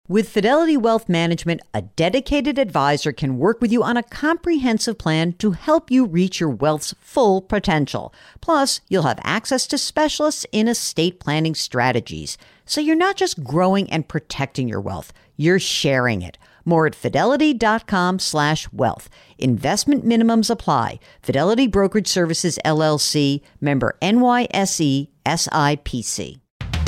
With Fidelity Wealth Management, a dedicated advisor can work with you on a comprehensive plan to help you reach your wealth's full potential. Plus, you'll have access to specialists in estate planning strategies. So you're not just growing and protecting your wealth, you're sharing it. More at fidelity.com/wealth. Investment minimums apply. Fidelity Brokerage Services, LLC, member NYSE, SIPC.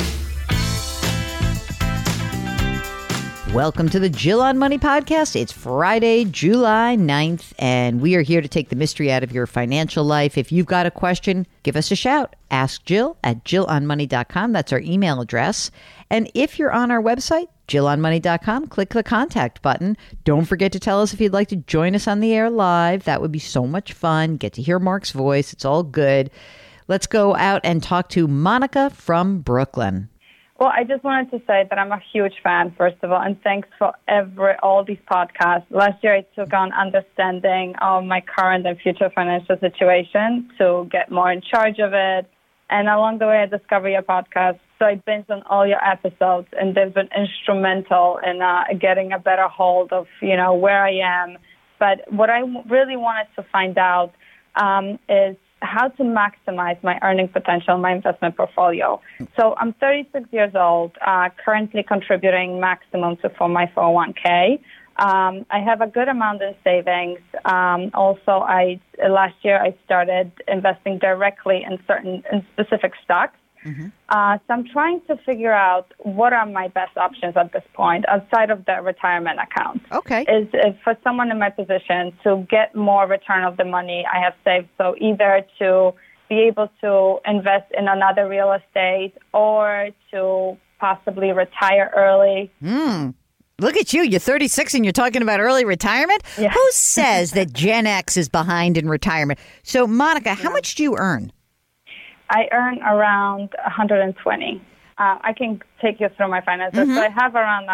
Welcome to the Jill on Money podcast. It's Friday, July 9th, and we are here to take the mystery out of your financial life. If you've got a question, give us a shout. Ask Jill at jillonmoney.com. That's our email address. And if you're on our website, jillonmoney.com, click the contact button. Don't forget to tell us if you'd like to join us on the air live. That would be so much fun. Get to hear Mark's voice. It's all good. Let's go out and talk to Monica from Brooklyn. Well, I just wanted to say that I'm a huge fan, first of all, and thanks for all these podcasts. Last year, I took on understanding my current and future financial situation to get more in charge of it. And along the way, I discovered your podcast. So I binged on all your episodes, and they've been instrumental in getting a better hold of, where I am. But what I really wanted to find out is how to maximize my earning potential in my investment portfolio. So I'm 36 years old, currently contributing maximum for my 401k. I have a good amount in savings. Also, last year I started investing directly in specific stocks. Mm-hmm. So I'm trying to figure out what are my best options at this point outside of the retirement account. Okay. Is for someone in my position to get more return of the money I have saved. So either to be able to invest in another real estate or to possibly retire early. Look at you. You're 36 and you're talking about early retirement? Yeah. Who says that Gen X is behind in retirement? So, Monica, how much do you earn? I earn around 120. I can take you through my finances. Mm-hmm. So I have around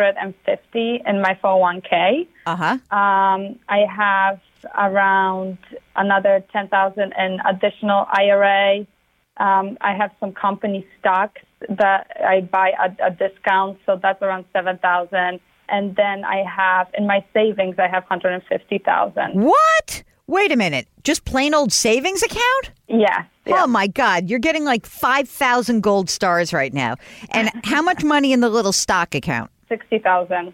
150 in my 401k. Uh-huh. I have around another 10,000 in additional IRA. I have some company stocks that I buy at a discount, so that's around 7,000. And then I have, in my savings, I have 150,000. What? Wait a minute. Just plain old savings account? Yeah. Oh, my God. You're getting like 5,000 gold stars right now. And how much money in the little stock account? 60,000.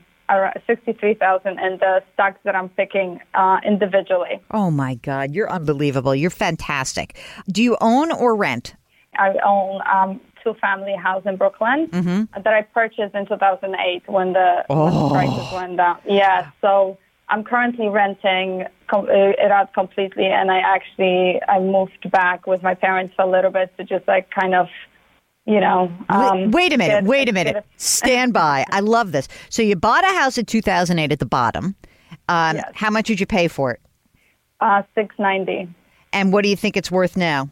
63,000 in the stocks that I'm picking individually. Oh, my God. You're unbelievable. You're fantastic. Do you own or rent? I own two-family house in Brooklyn that I purchased in 2008 when the prices went down. Yeah, so I'm currently renting it out completely, and I moved back with my parents for a little bit to just wait a minute. Stand by. I love this. So you bought a house in 2008 at the bottom. Yes. How much did you pay for it? $690. And what do you think it's worth now?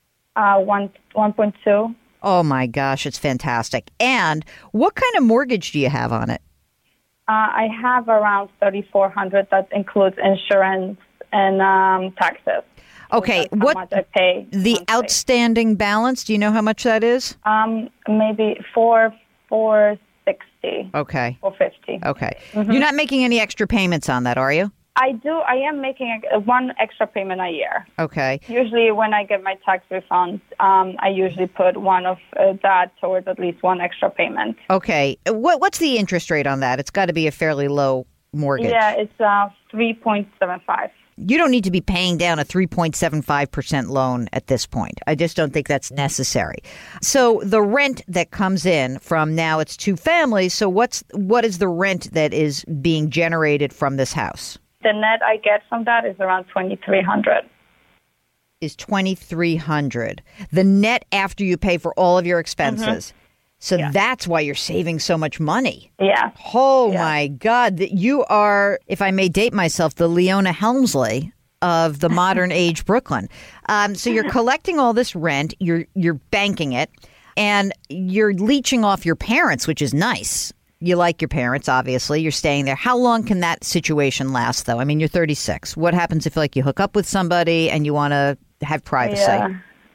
1.2. Oh my gosh, it's fantastic. And what kind of mortgage do you have on it? I have around $3,400. That includes insurance and taxes. Okay, how much I pay the monthly. Outstanding balance? Do you know how much that is? Maybe $460. Okay. $450. Okay. Mm-hmm. You're not making any extra payments on that, are you? I do. I am making one extra payment a year. Okay. Usually when I get my tax refund, I usually put one of that towards at least one extra payment. Okay. What's the interest rate on that? It's got to be a fairly low mortgage. Yeah, it's 3.75. You don't need to be paying down a 3.75% loan at this point. I just don't think that's necessary. So the rent that comes in from now, it's two families. So what is the rent that is being generated from this house? The net I get from that is around $2,300. Is $2,300. The net after you pay for all of your expenses. So that's why you're saving so much money. Yeah. Oh, my God. You are, if I may date myself, the Leona Helmsley of the modern age Brooklyn. So you're collecting all this rent. You're banking it. And you're leeching off your parents, which is nice. You like your parents, obviously. You're staying there. How long can that situation last, though? I mean, you're 36. What happens if, you hook up with somebody and you want to have privacy?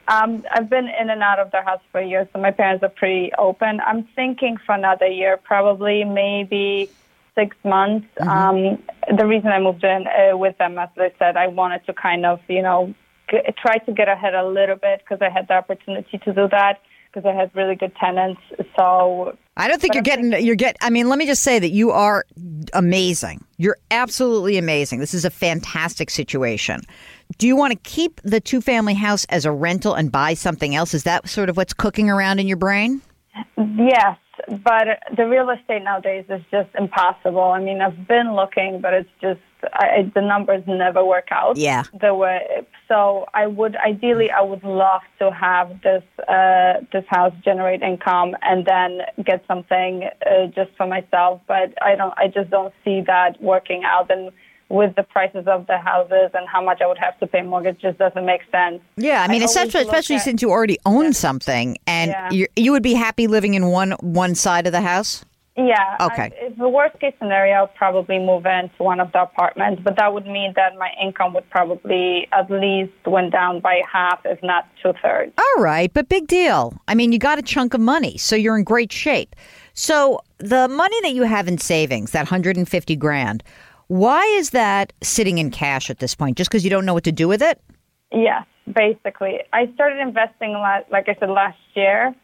I've been in and out of their house for years, so my parents are pretty open. I'm thinking for another year, probably maybe 6 months. The reason I moved in with them, as I said, I wanted to kind of, try to get ahead a little bit because I had the opportunity to do that because I had really good tenants. So I don't think I mean, let me just say that you are amazing. You're absolutely amazing. This is a fantastic situation. Do you want to keep the 2-family house as a rental and buy something else? Is that sort of what's cooking around in your brain? Yes, but the real estate nowadays is just impossible. I mean, I've been looking, but it's just the numbers never work out. Yeah. The way. So I would love to have this house generate income and then get something just for myself. But I just don't see that working out. And with the prices of the houses and how much I would have to pay mortgage, just doesn't make sense. Yeah, I mean, especially since you already own something, and you would be happy living in one side of the house? Yeah. Okay. If the worst case scenario, I'll probably move into one of the apartments, but that would mean that my income would probably at least went down by half, if not 2/3. All right, but big deal. I mean, you got a chunk of money, so you're in great shape. So the money that you have in savings, that $150,000, why is that sitting in cash at this point? Just because you don't know what to do with it? Yes, basically. I started investing, like I said, last year,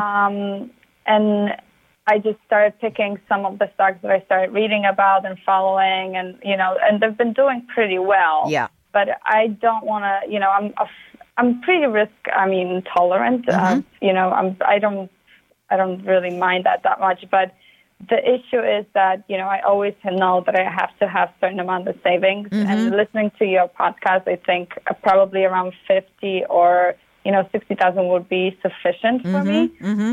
and I just started picking some of the stocks that I started reading about and following, and and they've been doing pretty well. Yeah. But I don't want to. I'm pretty tolerant. I don't really mind that much, but the issue is that, I always know that I have to have a certain amount of savings. And listening to your podcast, I think probably around 50 or, 60,000 would be sufficient for me.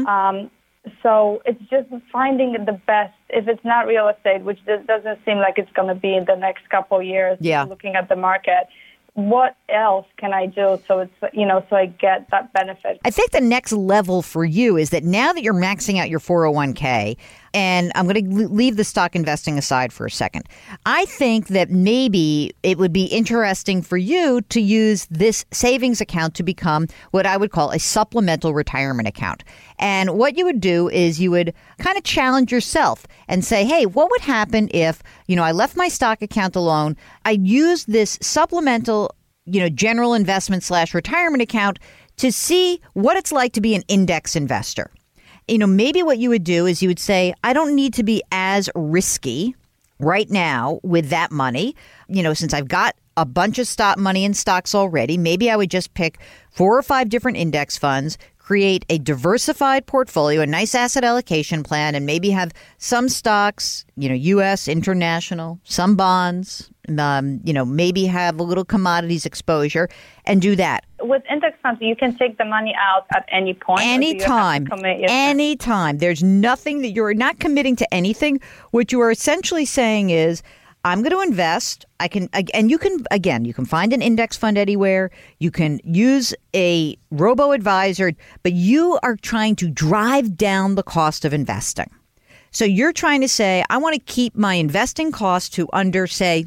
So it's just finding the best. If it's not real estate, which doesn't seem like it's going to be in the next couple of years, looking at the market, what else can I do so it's so I get that benefit? I think the next level for you is that now that you're maxing out your 401k, and I'm going to leave the stock investing aside for a second, I think that maybe it would be interesting for you to use this savings account to become what I would call a supplemental retirement account. And what you would do is you would kind of challenge yourself and say, hey, what would happen if, I left my stock account alone, I used this supplemental, general investment / retirement account to see what it's like to be an index investor. Maybe what you would do is you would say, I don't need to be as risky right now with that money. Since I've got a bunch of money in stocks already, maybe I would just pick 4 or 5 different index funds, create a diversified portfolio, a nice asset allocation plan, and maybe have some stocks, U.S., international, some bonds, maybe have a little commodities exposure and do that. With index funds, you can take the money out at any point. Anytime. Anytime. There's nothing that you're not committing to anything. What you are essentially saying is, I'm going to invest. You can find an index fund anywhere. You can use a robo-advisor, but you are trying to drive down the cost of investing. So you're trying to say, I want to keep my investing costs to under, let's say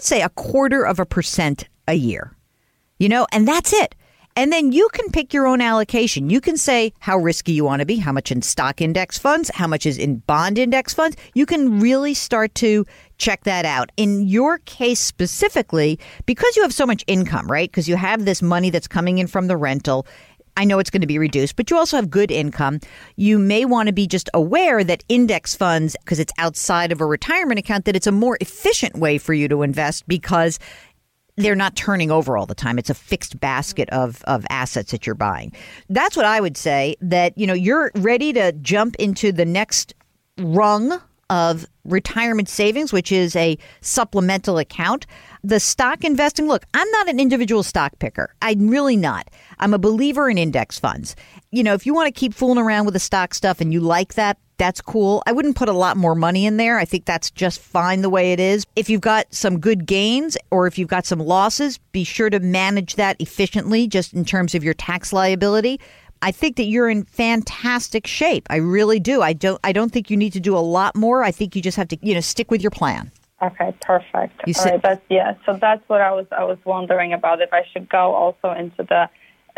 0.25% a year, and that's it. And then you can pick your own allocation. You can say how risky you want to be, how much in stock index funds, how much is in bond index funds. You can really start to check that out. In your case specifically, because you have so much income, right? Because you have this money that's coming in from the rental. I know it's going to be reduced, but you also have good income. You may want to be just aware that index funds, because it's outside of a retirement account, that it's a more efficient way for you to invest because they're not turning over all the time. It's a fixed basket of assets that you're buying. That's what I would say, that, you're ready to jump into the next rung of retirement savings, which is a supplemental account. The stock investing, look, I'm not an individual stock picker. I'm really not. I'm a believer in index funds. If you want to keep fooling around with the stock stuff and you like that, that's cool. I wouldn't put a lot more money in there. I think that's just fine the way it is. If you've got some good gains or if you've got some losses, be sure to manage that efficiently just in terms of your tax liability. I think that you're in fantastic shape. I really do. I don't think you need to do a lot more. I think you just have to, stick with your plan. Okay, perfect. All right, So that's what I was wondering about, if I should go also into the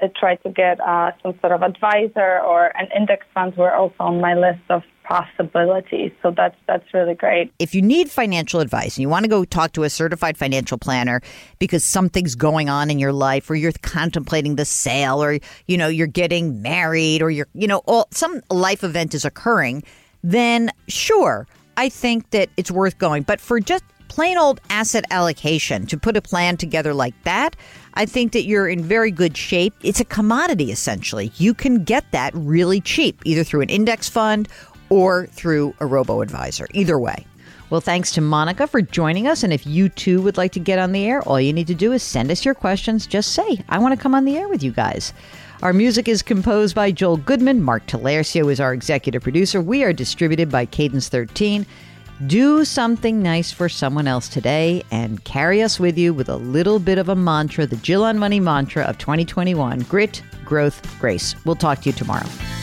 try to get some sort of advisor, or an index funds were also on my list of possibilities. So that's really great. If you need financial advice and you want to go talk to a certified financial planner because something's going on in your life, or you're contemplating the sale, or, you're getting married, or some life event is occurring, then sure, I think that it's worth going. But for just plain old asset allocation, to put a plan together like that, I think that you're in very good shape. It's a commodity, essentially. You can get that really cheap, either through an index fund or through a robo-advisor. Either way. Well, thanks to Monica for joining us. And if you too would like to get on the air, all you need to do is send us your questions. Just say, I want to come on the air with you guys. Our music is composed by Joel Goodman. Mark Talercio is our executive producer. We are distributed by Cadence 13. Do something nice for someone else today and carry us with you with a little bit of a mantra, the Jill on Money mantra of 2021, grit, growth, grace. We'll talk to you tomorrow.